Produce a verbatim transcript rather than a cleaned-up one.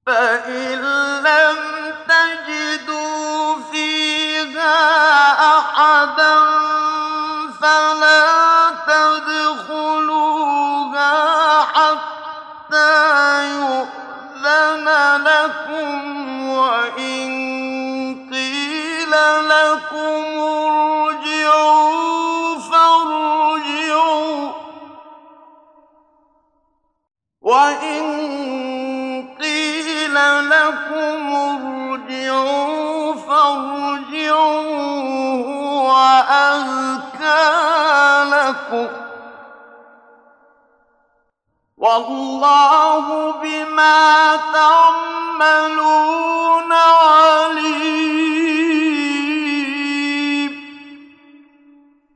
فإن لم تجدوا فيها أحدا فلا تدخلوها حتى يؤذن لكم، وإن قيل لكم ارجعوا فارجعوا وإن قيل لكم ارجعوا فارجعوا هو أزكى لكم، والله بما تعملون عليم.